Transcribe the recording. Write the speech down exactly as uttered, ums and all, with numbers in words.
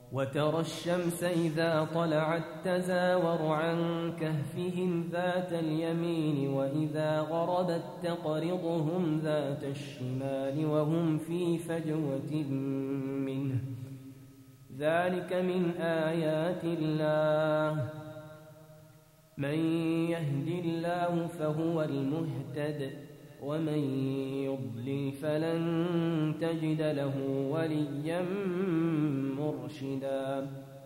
وترى الشمس إذا طلعت تزاور عن كهفهم ذات اليمين وإذا غربت تقرضهم ذات الشمال وهم في فجوة منه ذلك من آيات الله من يهد الله فهو المهتد ومن يضلل فلن تجد له وليا مرشدا.